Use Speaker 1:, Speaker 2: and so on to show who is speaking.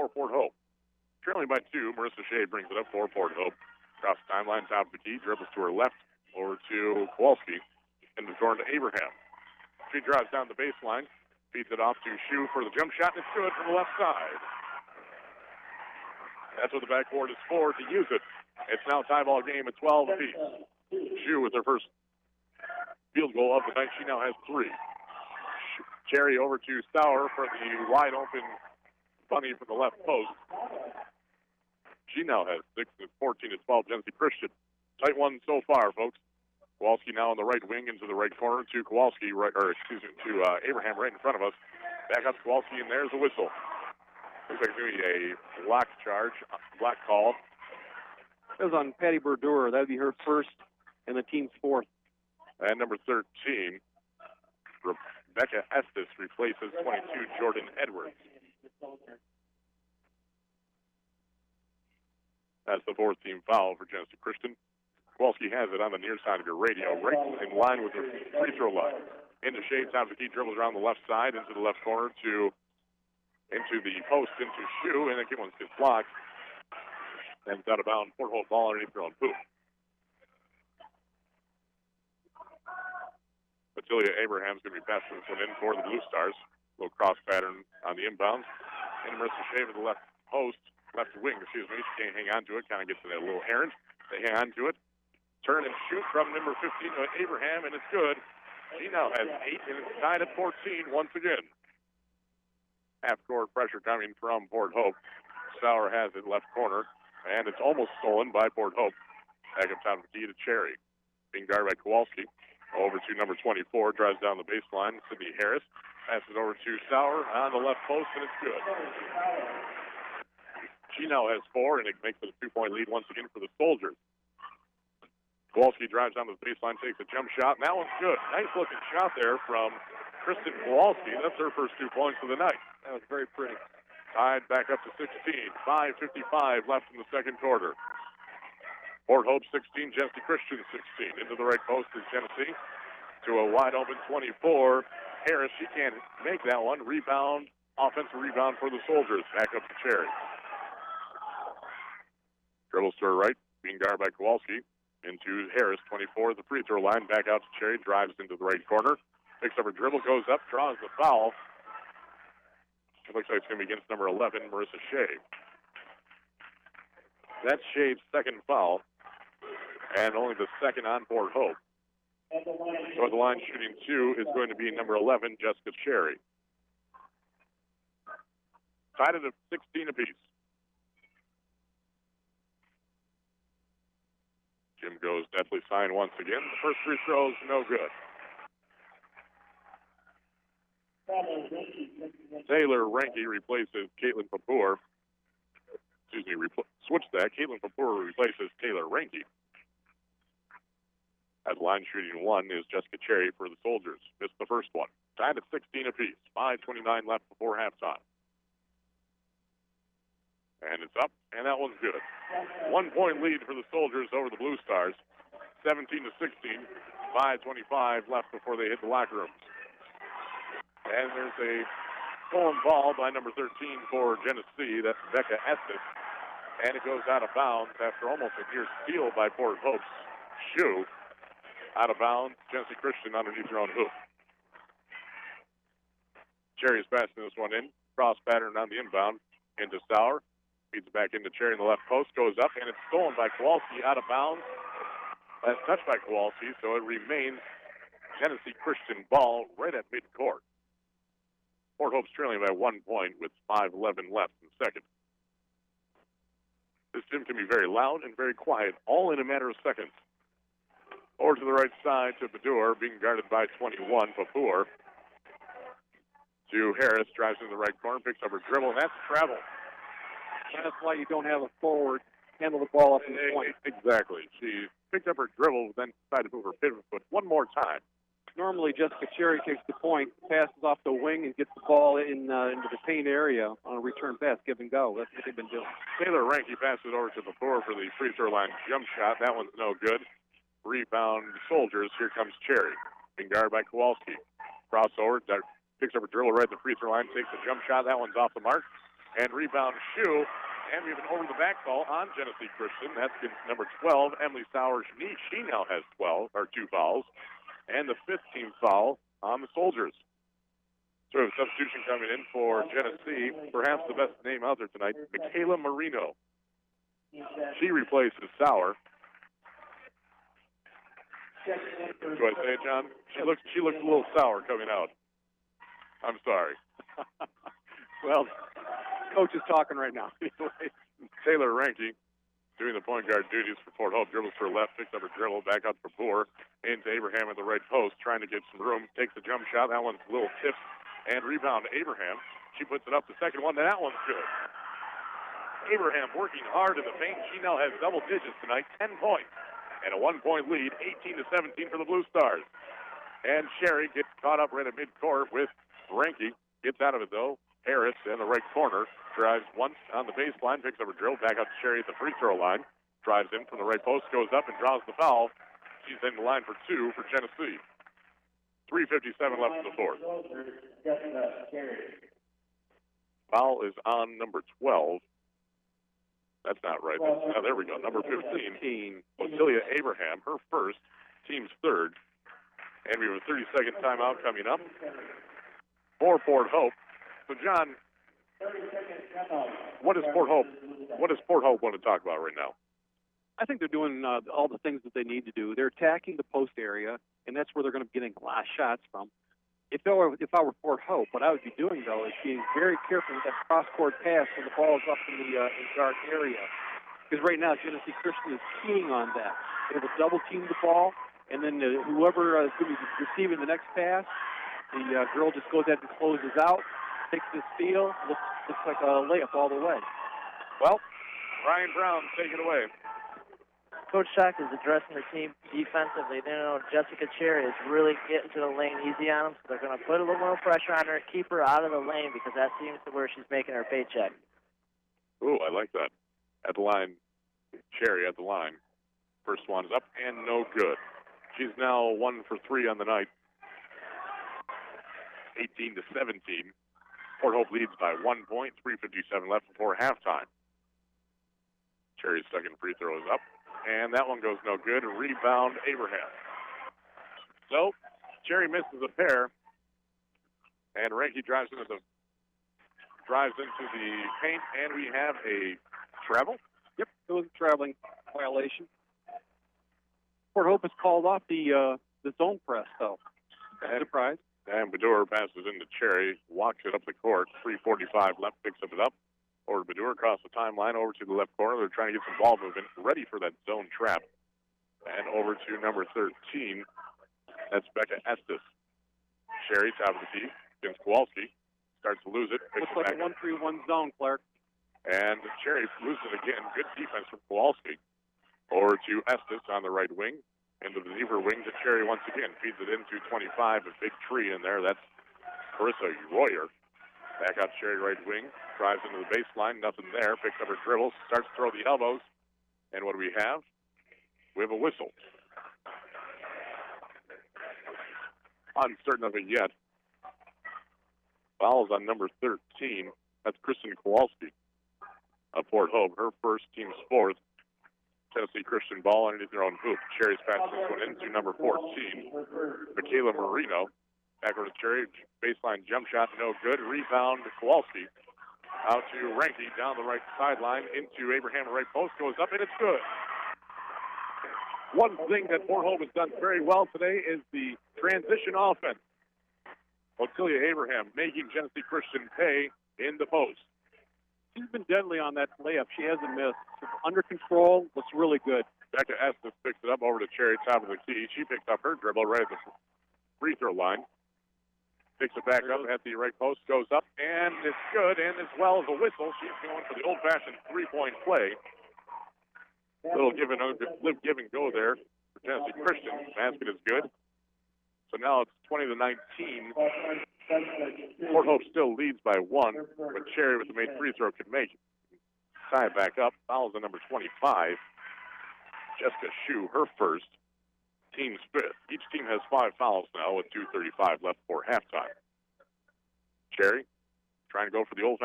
Speaker 1: for Port Hope. Trailing by 2, Marissa Shea brings it up for Port Hope. Across the timeline, top of the key, dribbles to her left, over to Kowalski, and the corner to Abraham. She drives down the baseline, feeds it off to Shue for the jump shot, and it's good from the left side. That's what the backboard is for, to use it. It's now tie ball game at 12 apiece. Shue with her first field goal of the night. She now has 3. Cherry over to Sauer for the wide open bunny from the left post. She now has 6. It's 14-12. Genesee Christian. Tight one so far, folks. Kowalski now on the right wing into the right corner to Kowalski, to Abraham right in front of us. Back up to Kowalski, and there's a whistle. Looks like it's going to be a block charge, block call.
Speaker 2: That was on Patty Berdura. That would be her first and the team's 4th.
Speaker 1: And number 13, Rebecca Estes replaces 22, Jordan Edwards. That's the 4th team foul for Genesee Christian. Kowalski has it on the near side of your radio, right in line with the free throw line. Into Shea, top of the key, dribbles around the left side, into the left corner into the post, into Shue, and the one's gets blocked. And it's out of bounds. Port Hope ball underneath their own poop. Matilia Abraham's going to be passing this one in for the Blue Stars. A little cross pattern on the inbounds. And Marissa Shea with the left post, left wing, She can't hang on to it. Kind of gets in a little errant. They hang on to it. Turn and shoot from number 15 to Abraham, and it's good. She now has 8, and it's tied at 14 once again. Half-court pressure coming from Port Hope. Sauer has it left corner, and it's almost stolen by Port Hope. Back up top of the key to Cherry. Being guarded by Kowalski. Over to number 24, drives down the baseline. Sydney Harris passes over to Sauer on the left post, and it's good. She now has 4, and it makes it a 2-point lead once again for the Soldiers. Kowalski drives down the baseline, takes a jump shot, and that one's good. Nice-looking shot there from Kristen Kowalski. That's her first 2 points of the night.
Speaker 2: That was very pretty.
Speaker 1: Tied back up to 16. 5:55 left in the second quarter. Port Hope 16, Genesee Christian 16. Into the right post is Genesee to a wide-open 24. Harris, she can't make that one. Rebound, offensive rebound for the Soldiers. Back up to Cherry. Dribbles to her right, being guarded by Kowalski. Into Harris, 24, the free throw line. Back out to Cherry, drives into the right corner. Picks up her dribble, goes up, draws the foul. It looks like it's going to be against number 11, Marissa Shea. That's Shea's second foul, and only the second on Port Hope. So the line shooting 2 is going to be number 11, Jessica Cherry. Tied at 16 apiece. Jim goes deathly sign once again. The first free throw is no good. Taylor Ranke replaces Caitlin Papour. Switch that. Caitlin Papour replaces Taylor Ranke. As line shooting 1 is Jessica Cherry for the Soldiers. Missed the first one. Tied at 16 apiece. 5:29 left before halftime. And it's up, and that one's good. 1-point lead for the Soldiers over the Blue Stars. 17-16. 5:25 left before they hit the locker rooms. And there's a stolen ball by number 13 for Genesee. That's Becca Estes. And it goes out of bounds after almost a near steal by Port Hope's Shue. Out of bounds, Genesee Christian underneath their own hoop. Cherry is passing this one in. Cross pattern on the inbound into Sauer. Feeds it back into Cherry in the left post. Goes up, and it's stolen by Kowalski out of bounds. That's touched by Kowalski, so it remains Genesee Christian ball right at midcourt. Port Hope's trailing by 1 point with 5:11 left in the second. This gym can be very loud and very quiet, all in a matter of seconds. Over to the right side to Badur, being guarded by 21, Papour. To Harris, drives in the right corner, picks up her dribble, and that's travel.
Speaker 2: That's why you don't have a forward handle the ball up in the point.
Speaker 1: Exactly. She picked up her dribble, then decided to move her pivot foot one more time.
Speaker 2: Normally, Jessica Cherry takes the point, passes off the wing, and gets the ball into the paint area on a return pass, give and go. That's what they've been doing.
Speaker 1: Taylor Ranke passes over to Papour for the free throw line jump shot. That one's no good. Rebound Soldiers. Here comes Cherry, being guarded by Kowalski. Crossover, picks up a dribble right at the free throw line, takes a jump shot. That one's off the mark. And rebound Shoe. And we have an over-the-back call on Genesee Christian. That's number 12, Emily Sowers. She now has 2 fouls. And the 5th team foul on the Soldiers. So we have a substitution coming in for Genesee. Perhaps the best name out there tonight, Michaela Marino. She replaces Sauer. Do I say it, John? She looks a little sour coming out. I'm sorry.
Speaker 2: Well, coach is talking right now.
Speaker 1: Taylor Ranke doing the point guard duties for Fort Hope. Dribbles to her left, picks up her dribble, back out for Boer. Into Abraham at the right post, trying to get some room. Takes the jump shot. That one's a little tipped. And rebound to Abraham. She puts it up, the second one. That one's good. Abraham working hard in the paint. She now has double digits tonight, 10 points. And a 1-point lead, 18-17 for the Blue Stars. And Sherry gets caught up right at midcourt with Ranke. Gets out of it, though. Harris in the right corner. Drives once on the baseline, picks up a drill, back out to Sherry at the free throw line. Drives in from the right post, goes up and draws the foul. She's in the line for 2 for Genesee. 3:57 left in the fourth. Foul is on number 12. That's not right. There we go. Number 15, Ottilia Abraham, her first, team's third. And we have a 30-second timeout coming up for Fort Hope. So, John, what does Fort Hope want to talk about right now?
Speaker 2: I think they're doing all the things that they need to do. They're attacking the post area, and that's where they're going to be getting a lot of shots from. If I were Fort Hope, what I would be doing, though, is being very careful with that cross-court pass when the ball is up in the guard area. Because right now, Genesee Christian is keying on that. They will double-team the ball, and then whoever is going to be receiving the next pass, the girl just goes ahead and closes out, takes this steal, looks like a layup all the way.
Speaker 1: Well, Ryan Brown, take it away.
Speaker 3: Coach Shock is addressing the team defensively. They know Jessica Cherry is really getting to the lane easy on them, so they're going to put a little more pressure on her, keep her out of the lane, because that seems to where she's making her paycheck.
Speaker 1: Ooh, I like that. At the line, Cherry at the line. First one is up and no good. She's now 1 for 3 on the night. 18-17. Fort Hope leads by 1 point. 3:57 left before halftime. Cherry's second free throw is up. And that one goes no good. Rebound, Abraham. So, Cherry misses a pair. And Ranke drives into the paint, and we have a travel.
Speaker 2: Yep, it was a traveling violation. Fort Hope has called off the zone press, though. Surprise.
Speaker 1: And Bedour passes into Cherry, walks it up the court. 3:45 left, picks up it up. Over to Bedour, across the timeline, over to the left corner. They're trying to get some ball movement, ready for that zone trap. And over to number 13. That's Becca Estes. Sherry, top of the key, against Kowalski. Starts to lose it.
Speaker 2: Looks like a 1-3-1 zone, Clark.
Speaker 1: And Cherry loses it again. Good defense from Kowalski. Over to Estes on the right wing. Into the deeper wing to Cherry once again. Feeds it into 25, a big tree in there. That's Carissa Royer. Back out Cherry right wing. Drives into the baseline. Nothing there. Picks up her dribbles. Starts to throw the elbows. And what do we have? We have a whistle. Uncertain of it yet. Fouls on number 13. That's Kristen Kowalski of Fort Hope. Her first, team's fourth. Tennessee Christian ball underneath their own hoop. Cherry's passing this one into number 14. Michaela Marino. Back over to Cherry. Baseline jump shot, no good. Rebound to Kowalski. Out to Ranke down the right sideline. Into Abraham, right post. Goes up, and it's good. One thing that Fort Hope has done very well today is the transition offense. Ottilia Abraham making Genesee Christian pay in the post.
Speaker 2: She's been deadly on that layup. She hasn't missed. She's under control. Looks really good.
Speaker 1: Becca Estes picks it up over to Cherry, top of the key. She picks up her dribble right at the free throw line. Picks it back up at the right post, goes up, and it's good. And as well as a whistle, she's going for the old-fashioned three-point play. Little give and go there for Tennessee Christian. Basket is good. So now it's 20-19. Fort Hope still leads by 1, but Cherry with the made free throw can make it. Tie it back up. Fouls on number 25. Jessica Shue, her first. Team's fifth. Each team has 5 fouls now with 2:35 left for halftime. Cherry trying to go for the old